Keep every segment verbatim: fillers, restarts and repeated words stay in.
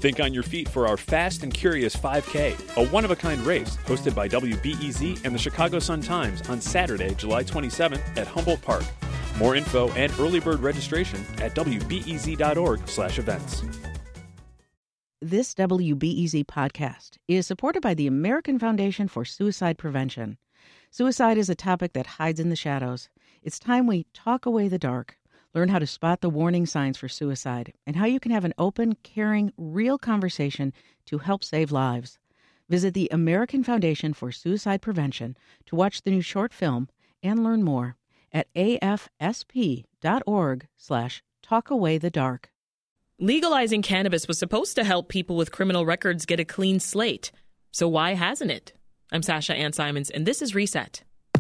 Think on your feet for our Fast and Curious five K, a one-of-a-kind race hosted by W B E Z and the Chicago Sun-Times on Saturday, July twenty-seventh at Humboldt Park. More info and early bird registration at w b e z dot org slash events. This W B E Z podcast is supported by the American Foundation for Suicide Prevention. Suicide is a topic that hides in the shadows. It's time we talk away the dark, learn how to spot the warning signs for suicide, and how you can have an open, caring, real conversation to help save lives. Visit the American Foundation for Suicide Prevention to watch the new short film and learn more at a f s p dot org slash talk away the dark. Legalizing cannabis was supposed to help people with criminal records get a clean slate. So why hasn't it? I'm Sasha Ann Simons, and this is Reset.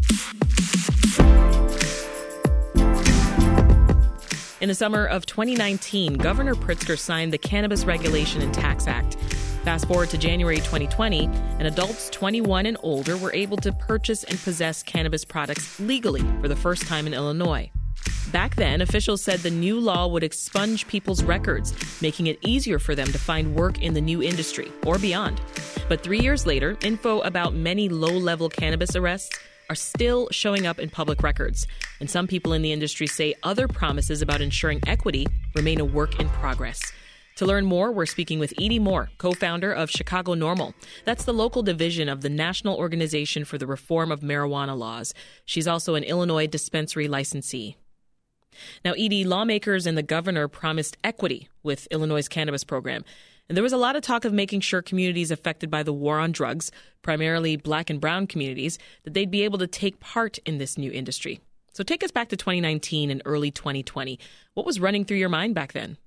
In the summer of twenty nineteen, Governor Pritzker signed the Cannabis Regulation and Tax Act. Fast forward to January twenty twenty, and adults twenty-one and older were able to purchase and possess cannabis products legally for the first time in Illinois. Back then, officials said the new law would expunge people's records, making it easier for them to find work in the new industry or beyond. But three years later, info about many low-level cannabis arrests are still showing up in public records. And some people in the industry say other promises about ensuring equity remain a work in progress. To learn more, we're speaking with Edie Moore, co-founder of Chicago NORML. That's the local division of the National Organization for the Reform of Marijuana Laws. She's also an Illinois dispensary licensee. Now, Edie, lawmakers and the governor promised equity with Illinois' cannabis program. And there was a lot of talk of making sure communities affected by the war on drugs, primarily black and brown communities, that they'd be able to take part in this new industry. So take us back to twenty nineteen and early twenty twenty. What was running through your mind back then?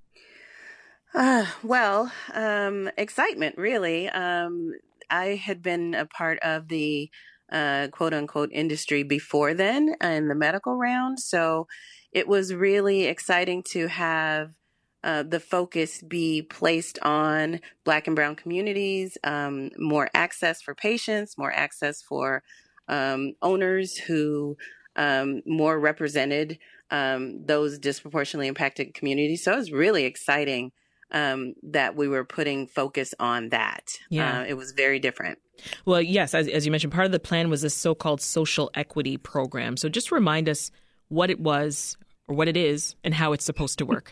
Uh, well, um, excitement, really. Um, I had been a part of the uh, quote unquote industry before then in the medical round. So it was really exciting to have uh, the focus be placed on black and brown communities, um, more access for patients, more access for um, owners who um, more represented um, those disproportionately impacted communities. So it was really exciting um, that we were putting focus on that. Yeah. Uh, it was very different. Well, yes, as, as you mentioned, part of the plan was this so-called social equity program. So just remind us what it was or what it is and how it's supposed to work.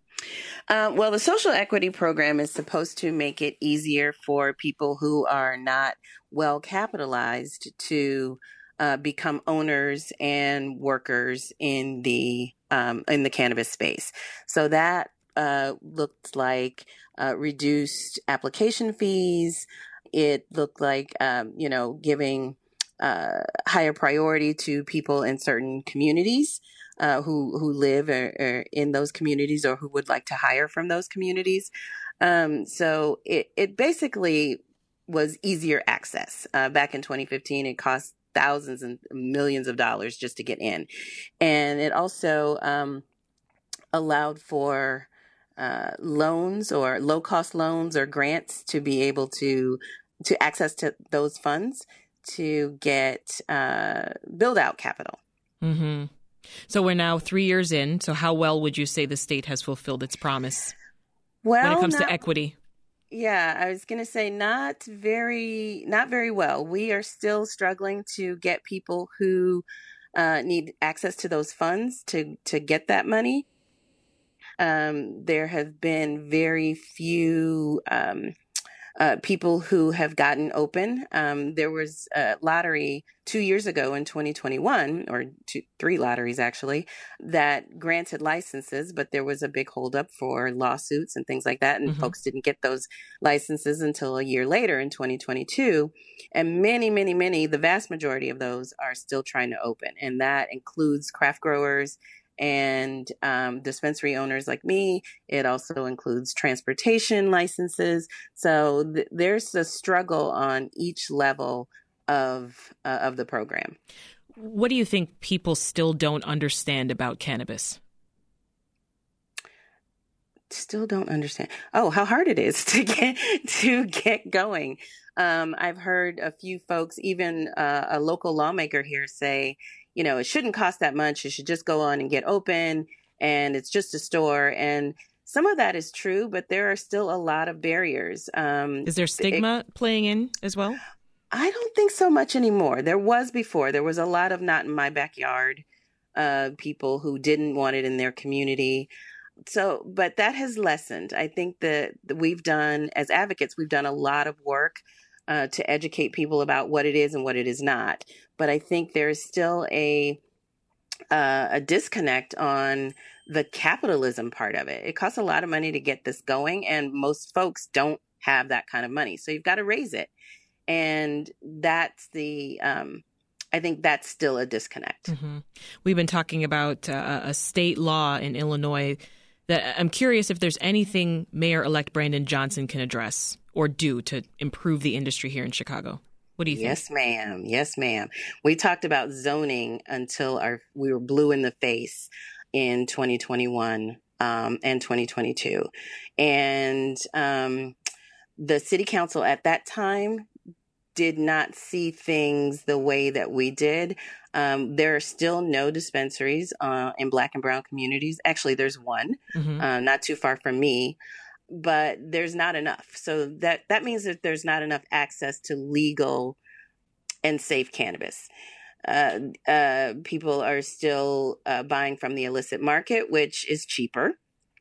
Uh, well, the social equity program is supposed to make it easier for people who are not well capitalized to uh, become owners and workers in the um, in the cannabis space. So that uh, looked like uh, reduced application fees. It looked like um, you know giving uh, higher priority to people in certain communities. Uh, who who live or, or in those communities or who would like to hire from those communities. Um, so it, it basically was easier access. Uh, back in twenty fifteen, it cost thousands and millions of dollars just to get in. And it also um, allowed for uh, loans or low-cost loans or grants to be able to, to access to those funds to get uh, build-out capital. Mm-hmm. So we're now three years in. So how well would you say the state has fulfilled its promise well, when it comes not, to equity? Yeah, I was going to say not very, not very well. We are still struggling to get people who uh, need access to those funds to, to get that money. Um, there have been very few um, uh, people who have gotten open. Um, there was a lottery two years ago in twenty twenty-one, or two, three lotteries actually, that granted licenses, but there was a big holdup for lawsuits and things like that. And mm-hmm. folks didn't get those licenses until a year later in twenty twenty-two. And many, many, many, the vast majority of those are still trying to open. And that includes craft growers and um, dispensary owners like me. It also includes transportation licenses. So th- there's a struggle on each level of uh, of the program. What do you think people still don't understand about cannabis? Still don't understand. Oh, how hard it is to get to get going. Um, I've heard a few folks, even uh, a local lawmaker here, say, you know, it shouldn't cost that much. You should just go on and get open, and it's just a store. And some of that is true, but there are still a lot of barriers. Um, is there stigma it, playing in as well? I don't think so much anymore. There was before. There was a lot of not in my backyard uh, people who didn't want it in their community. So, but that has lessened. I think that we've done, as advocates, we've done a lot of work uh, to educate people about what it is and what it is not. But I think there is still a uh, a disconnect on the capitalism part of it. It costs a lot of money to get this going, and most folks don't have that kind of money. So you've got to raise it. And that's the, um, I think that's still a disconnect. Mm-hmm. We've been talking about uh, a state law in Illinois that I'm curious if there's anything Mayor-elect Brandon Johnson can address or do to improve the industry here in Chicago. What do you think? Yes, ma'am. Yes, ma'am. We talked about zoning until our we were blue in the face in twenty twenty-one um, and twenty twenty-two. And um, the city council at that time did not see things the way that we did. Um, there are still no dispensaries uh, in Black and brown communities. Actually, there's one, mm-hmm. uh, not too far from me, but there's not enough. So that, that means that there's not enough access to legal and safe cannabis. Uh, uh, people are still uh, buying from the illicit market, which is cheaper.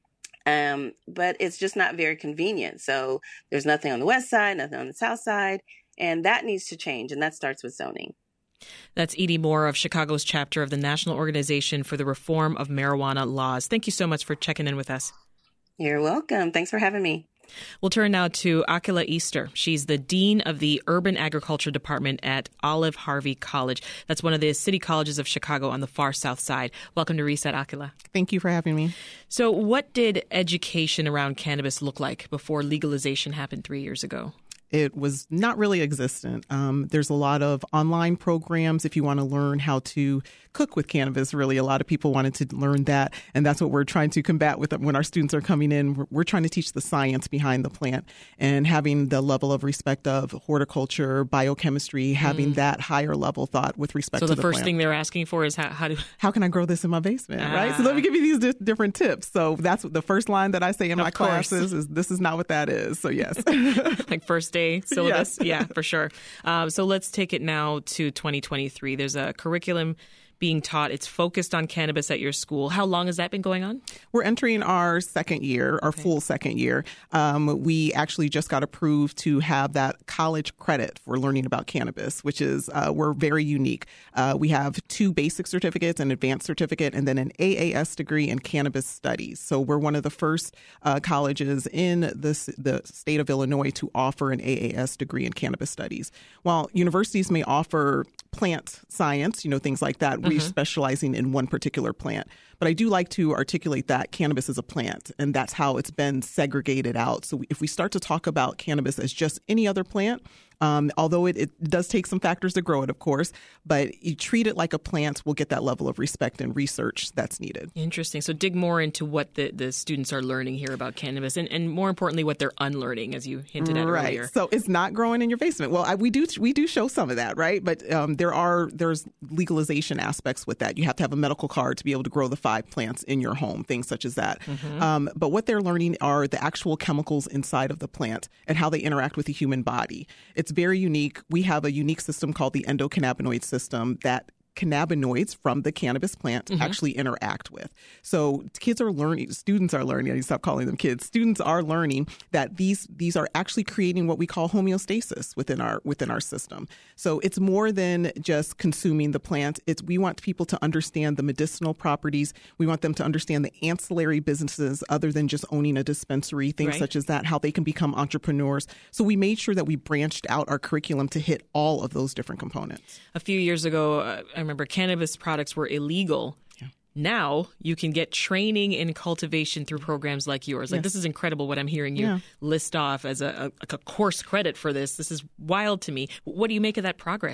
Um, but it's just not very convenient. So there's nothing on the west side, nothing on the south side. And that needs to change, and that starts with zoning. That's Edie Moore of Chicago's chapter of the National Organization for the Reform of Marijuana Laws. Thank you so much for checking in with us. You're welcome. Thanks for having me. We'll turn now to Akila Easter. She's the Dean of the Urban Agriculture Department at Olive Harvey College. That's one of the city colleges of Chicago on the far south side. Welcome to Reset, Akila. Thank you for having me. So what did education around cannabis look like before legalization happened three years ago? It was not really existent. Um, there's a lot of online programs if you want to learn how to cook with cannabis. Really, a lot of people wanted to learn that. And that's what we're trying to combat with when our students are coming in. We're, we're trying to teach the science behind the plant and having the level of respect of horticulture, biochemistry, having mm. that higher level thought with respect so to the plant. So the first plant. thing they're asking for is how, how do... How can I grow this in my basement, ah. right? So let me give you these di- different tips. So that's the first line that I say in of my course. classes is this is not what that is. So yes. Like first day syllabus? Yes. Yeah, for sure. Um, so let's take it now to twenty twenty-three. There's a curriculum being taught. It's focused on cannabis at your school. How long has that been going on? We're entering our second year, our okay. full second year. Um, we actually just got approved to have that college credit for learning about cannabis, which is, uh, we're very unique. Uh, we have two basic certificates, an advanced certificate, and then an A A S degree in cannabis studies. So we're one of the first uh, colleges in the, the state of Illinois to offer an A A S degree in cannabis studies. While universities may offer plant science, you know, things like that, mm-hmm. we're specializing in one particular plant. But I do like to articulate that cannabis is a plant, and that's how it's been segregated out. So if we start to talk about cannabis as just any other plant, um, although it, it does take some factors to grow it, of course, but you treat it like a plant, we'll get that level of respect and research that's needed. Interesting. So dig more into what the, the students are learning here about cannabis and, and more importantly, what they're unlearning, as you hinted at right. earlier. So it's not growing in your basement. Well, I, we do we do show some of that, right? But um, there are there's legalization aspects with that. You have to have a medical card to be able to grow the five plants in your home, things such as that. Mm-hmm. Um, but what they're learning are the actual chemicals inside of the plant and how they interact with the human body. It's very unique. We have a unique system called the endocannabinoid system that cannabinoids from the cannabis plant mm-hmm. actually interact with. So kids are learning, students are learning, I need to stop calling them kids, students are learning that these these are actually creating what we call homeostasis within our within our system. So it's more than just consuming the plant. It's we want people to understand the medicinal properties. We want them to understand the ancillary businesses other than just owning a dispensary, things right. such as that, how they can become entrepreneurs. So we made sure that we branched out our curriculum to hit all of those different components. A few years ago, uh, I remember cannabis products were illegal. Yeah. Now you can get training in cultivation through programs like yours. Like yes. This is incredible what I'm hearing you yeah. list off as a, a, a course credit for this. This is wild to me. What do you make of that progress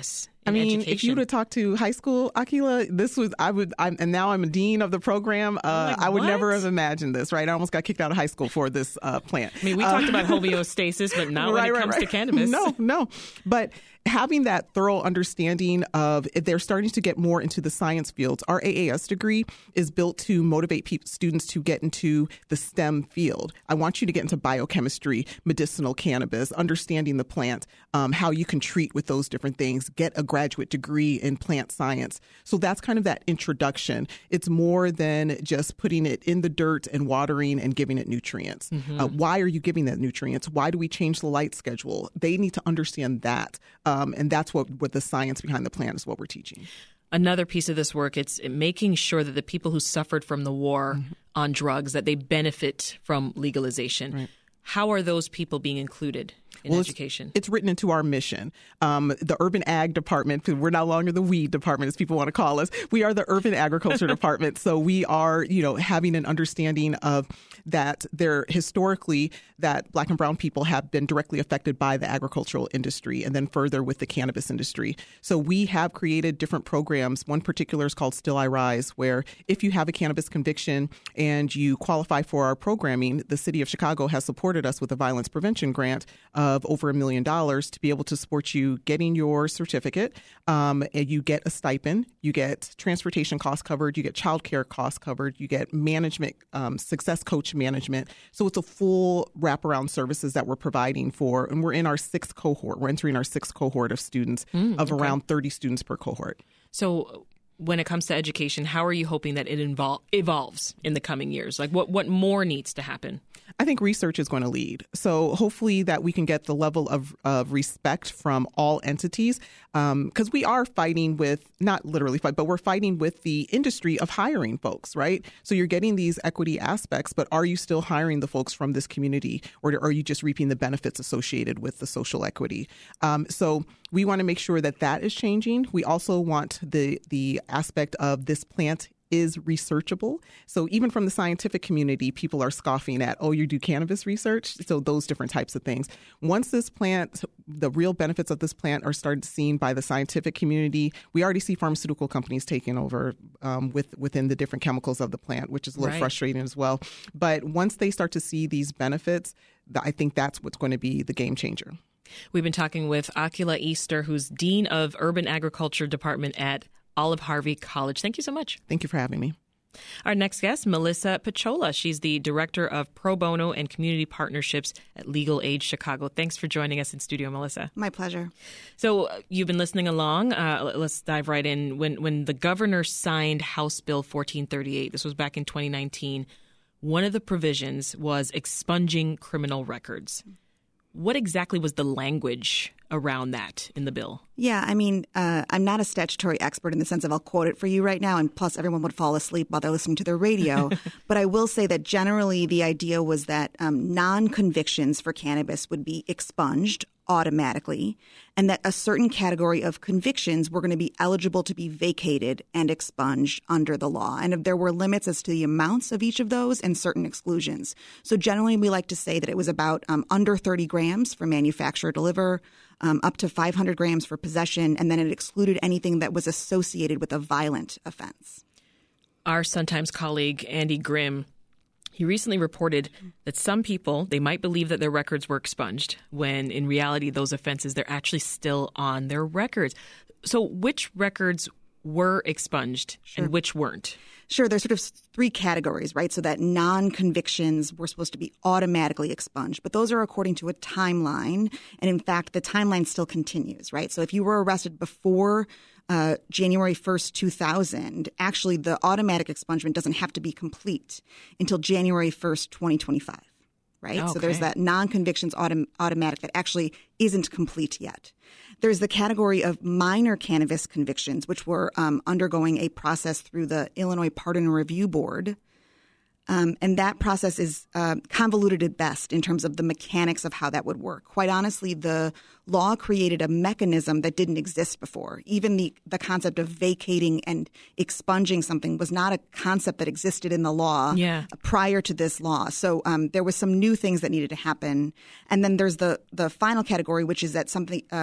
in I mean, education? if you would have talked to high school, Akila, this was, I would, I'm, and now I'm a dean of the program. Uh, like, I would what? never have imagined this, right? I almost got kicked out of high school for this uh, plant. I mean, we uh, talked about homeostasis, but not right, when it right, comes right. to cannabis. No, no. But having that thorough understanding of, they're starting to get more into the science fields. Our A A S degree is built to motivate pe- students to get into the STEM field. I want you to get into biochemistry, medicinal cannabis, understanding the plant, um, how you can treat with those different things, get a graduate degree in plant science. So that's kind of that introduction. It's more than just putting it in the dirt and watering and giving it nutrients. Mm-hmm. Uh, why are you giving that nutrients? Why do we change the light schedule? They need to understand that. Um, and that's what, what the science behind the plant is what we're teaching. Another piece of this work, it's making sure that the people who suffered from the war mm-hmm. on drugs, that they benefit from legalization. Right. How are those people being included in well, education? It's, it's written into our mission. Um, the Urban Ag Department, we're no longer the weed department, as people want to call us. We are the Urban Agriculture Department. So we are, you know, having an understanding of that there historically that Black and brown people have been directly affected by the agricultural industry, and then further with the cannabis industry. So we have created different programs. One particular is called Still I Rise, where if you have a cannabis conviction and you qualify for our programming, the city of Chicago has supported us with a violence prevention grant of over a million dollars to be able to support you getting your certificate. Um, and you get a stipend, you get transportation costs covered, you get childcare costs covered, you get management, um, success coach management. So it's a full wraparound services that we're providing for, and we're in our sixth cohort. We're entering our sixth cohort of students mm, of okay. around thirty students per cohort. So when it comes to education, how are you hoping that it invol- evolves in the coming years? Like what, what more needs to happen? I think research is going to lead. So hopefully that we can get the level of, of respect from all entities, because um, we are fighting with, not literally fight, but we're fighting with the industry of hiring folks, right? So you're getting these equity aspects, but are you still hiring the folks from this community, or are you just reaping the benefits associated with the social equity? Um, so we want to make sure that that is changing. We also want the the aspect of this plant is researchable. So even from the scientific community, people are scoffing at, oh, you do cannabis research? So those different types of things. Once this plant, the real benefits of this plant are started seen by the scientific community, we already see pharmaceutical companies taking over um, with within the different chemicals of the plant, which is a little right. frustrating as well. But once they start to see these benefits, I think that's what's going to be the game changer. We've been talking with Akila Easter, who's Dean of Urban Agriculture Department at Olive Harvey College. Thank you so much. Thank you for having me. Our next guest, Melissa Pachola. She's the Director of Pro Bono and Community Partnerships at Legal Aid Chicago. Thanks for joining us in studio, Melissa. My pleasure. So uh, you've been listening along. Uh, let's dive right in. When, when the governor signed House Bill fourteen thirty-eight, this was back in twenty nineteen, one of the provisions was expunging criminal records. What exactly was the language around that in the bill? Yeah, I mean, uh, I'm not a statutory expert in the sense of I'll quote it for you right now, and plus everyone would fall asleep while they're listening to their radio. But I will say that generally the idea was that um, non-convictions for cannabis would be expunged automatically, and that a certain category of convictions were going to be eligible to be vacated and expunged under the law. And if there were limits as to the amounts of each of those and certain exclusions. So generally we like to say that it was about um, under thirty grams for manufacture or deliver, um, up to five hundred grams for possession, and then it excluded anything that was associated with a violent offense. Our Sun-Times colleague, Andy Grimm, he recently reported that some people, they might believe that their records were expunged when in reality those offenses, they're actually still on their records. So which records were expunged sure. and which weren't? Sure. There's sort of three categories, right? So that non-convictions were supposed to be automatically expunged, but those are according to a timeline. And in fact, the timeline still continues, right? So if you were arrested before Uh, January first, two thousand, actually the automatic expungement doesn't have to be complete until January first, twenty twenty-five, right? Okay. So there's that non-convictions autom- automatic that actually isn't complete yet. There's the category of minor cannabis convictions, which were um, undergoing a process through the Illinois Pardon and Review Board. Um, and that process is uh, convoluted at best in terms of the mechanics of how that would work. Quite honestly, the law created a mechanism that didn't exist before. Even the, the concept of vacating and expunging something was not a concept that existed in the law yeah. prior to this law. So um, there was some new things that needed to happen. And then there's the, the final category, which is that something um,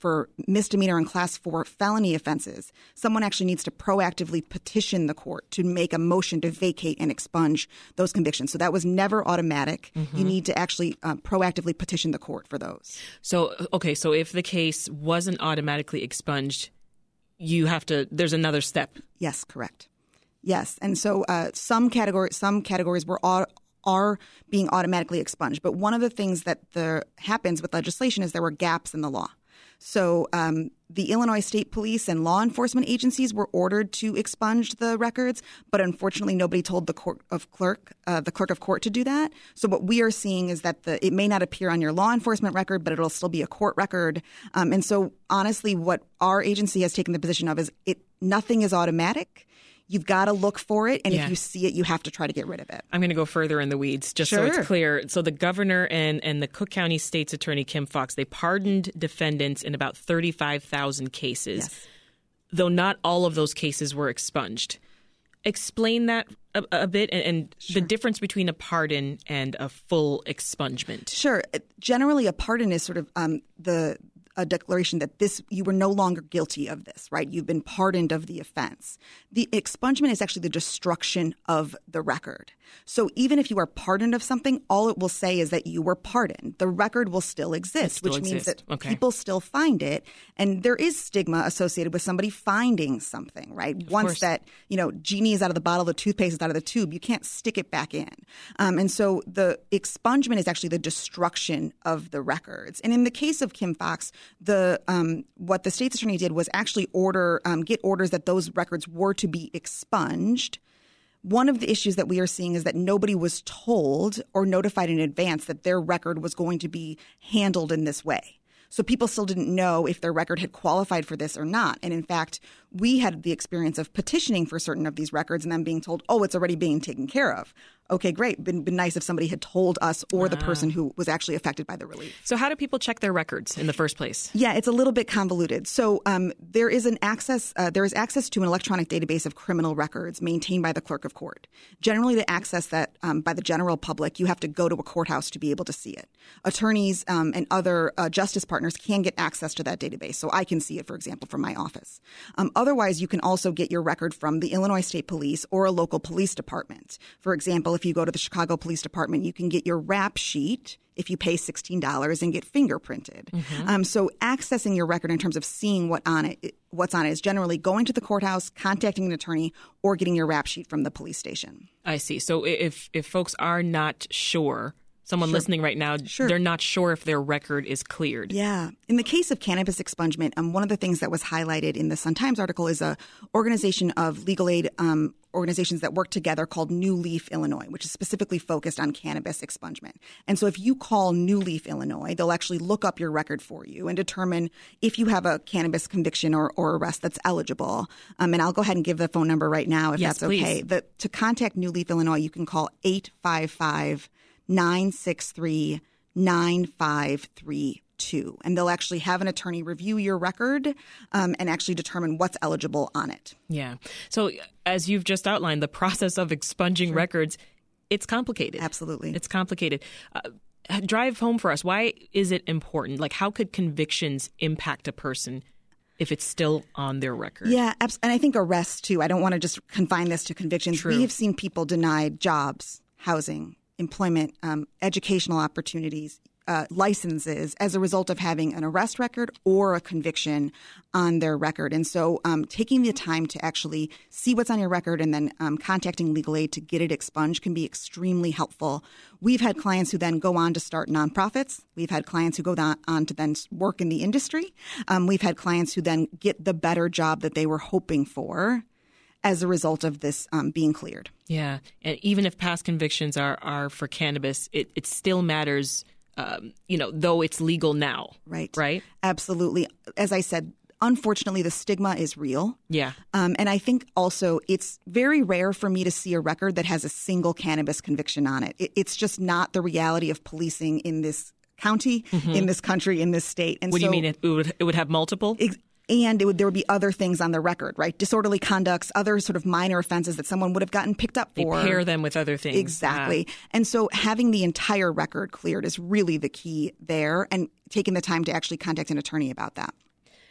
for misdemeanor and class four felony offenses, someone actually needs to proactively petition the court to make a motion to vacate and expunge those convictions. So that was never automatic. Mm-hmm. You need to actually uh, proactively petition the court for those. So, okay, so if the case wasn't automatically expunged, you have to, there's another step. Yes, correct. Yes. And so uh, some categories, some categories were all are being automatically expunged. But one of the things that the, happens with legislation is there were gaps in the law. So um, the Illinois State Police and law enforcement agencies were ordered to expunge the records, but unfortunately nobody told the court of clerk, uh, the clerk of court to do that. So what we are seeing is that the, it may not appear on your law enforcement record, but it'll still be a court record. Um, and so honestly, what our agency has taken the position of is it nothing is automatic. You've got to look for it, and yeah. if you see it, you have to try to get rid of it. I'm going to go further in the weeds, just sure. so it's clear. So the governor and, and the Cook County State's Attorney, Kim Foxx, they pardoned defendants in about thirty-five thousand cases, yes. though not all of those cases were expunged. Explain that a, a bit and, and sure. the difference between a pardon and a full expungement. Sure. Generally, a pardon is sort of um, the a declaration that this you were no longer guilty of this, right? You've been pardoned of the offense. The expungement is actually the destruction of the record. So even if you are pardoned of something, all it will say is that you were pardoned. The record will still exist, still which exist. means that okay. people still find it. And there is stigma associated with somebody finding something, right? Of Once course. that, you know, genie is out of the bottle, the toothpaste is out of the tube, you can't stick it back in. Um, and so the expungement is actually the destruction of the records. And in the case of Kim Foxx, the um, what the state's attorney did was actually order um, get orders that those records were to be expunged. One of the issues that we are seeing is that nobody was told or notified in advance that their record was going to be handled in this way. So people still didn't know if their record had qualified for this or not. And in fact, we had the experience of petitioning for certain of these records and then being told, oh, it's already being taken care of. Okay, great. Been, been nice if somebody had told us or the person who was actually affected by the relief. So how do people check their records in the first place? Yeah, it's a little bit convoluted. So um, there is an access. Uh, there is access to an electronic database of criminal records maintained by the clerk of court. Generally, to access that um, by the general public, you have to go to a courthouse to be able to see it. Attorneys um, and other uh, justice partners can get access to that database. So I can see it, for example, from my office. Um, otherwise, you can also get your record from the Illinois State Police or a local police department. For example, if you go to the Chicago Police Department, you can get your rap sheet if you pay sixteen dollars and get fingerprinted. Mm-hmm. Um, so accessing your record in terms of seeing what on it, what's on it is generally going to the courthouse, contacting an attorney, or getting your rap sheet from the police station. I see. So if if folks are not sure, someone Sure. listening right now, Sure. they're not sure if their record is cleared. Yeah. In the case of cannabis expungement, um, one of the things that was highlighted in the Sun-Times article is a organization of legal aid um, organizations that work together called New Leaf Illinois, which is specifically focused on cannabis expungement. And so if you call New Leaf Illinois, they'll actually look up your record for you and determine if you have a cannabis conviction or, or arrest that's eligible. Um, and I'll go ahead and give the phone number right now if Yes, that's okay. please. The, to contact New Leaf Illinois, you can call eight five five, nine six three, nine five three two. And they'll actually have an attorney review your record um, and actually determine what's eligible on it. Yeah. So as you've just outlined, the process of expunging Sure. records, it's complicated. Absolutely. It's complicated. Uh, drive home for us. Why is it important? Like, how could convictions impact a person if it's still on their record? Yeah, abs- and I think arrests, too. I don't want to just confine this to convictions. True. We have seen people denied jobs, housing, employment, um, educational opportunities, uh, licenses as a result of having an arrest record or a conviction on their record. And so um, taking the time to actually see what's on your record and then um, contacting legal aid to get it expunged can be extremely helpful. We've had clients who then go on to start nonprofits. We've had clients who go on to then work in the industry. Um, we've had clients who then get the better job that they were hoping for as a result of this um, being cleared. Yeah. And even if past convictions are, are for cannabis, it, it still matters, um, you know, though it's legal now. Right. Right? Absolutely. As I said, unfortunately, the stigma is real. Yeah. Um, and I think also it's very rare for me to see a record that has a single cannabis conviction on it. it it's just not the reality of policing in this county, mm-hmm. in this country, in this state. And what so, do you mean? It, it, would, it would have multiple? Ex- And it would, there would be other things on the record, right? Disorderly conducts, other sort of minor offenses that someone would have gotten picked up They for. pair them with other things. Exactly. Ah. And so having the entire record cleared is really the key there, and taking the time to actually contact an attorney about that.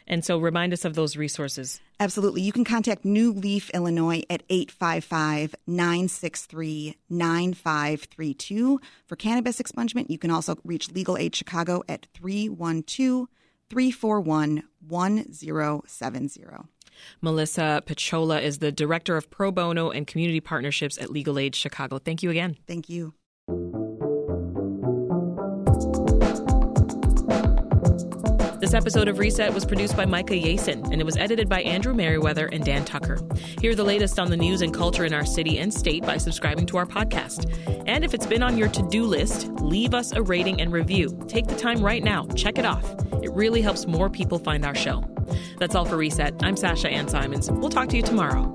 And so remind us of those resources. Absolutely. You can contact New Leaf Illinois at eight five five, nine six three, nine five three two. For cannabis expungement, you can also reach Legal Aid Chicago at three one two, three four one, one zero seven zero. Melissa Picciola is the Director of Pro Bono and Community Partnerships at Legal Aid Chicago. Thank you again. Thank you. This episode of Reset was produced by Micah Yason, and it was edited by Andrew Merriweather and Dan Tucker. Hear the latest on the news and culture in our city and state by subscribing to our podcast. And if it's been on your to-do list, leave us a rating and review. Take the time right now. Check it off. It really helps more people find our show. That's all for Reset. I'm Sasha Ann Simons. We'll talk to you tomorrow.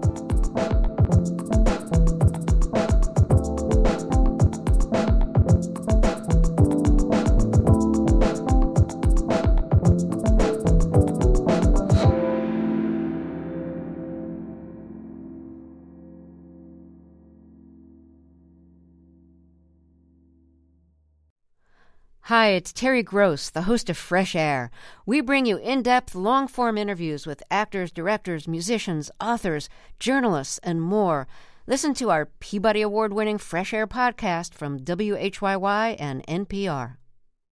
Hi, it's Terry Gross, the host of Fresh Air. We bring you in-depth, long-form interviews with actors, directors, musicians, authors, journalists, and more. Listen to our Peabody Award-winning Fresh Air podcast from W H Y Y and N P R.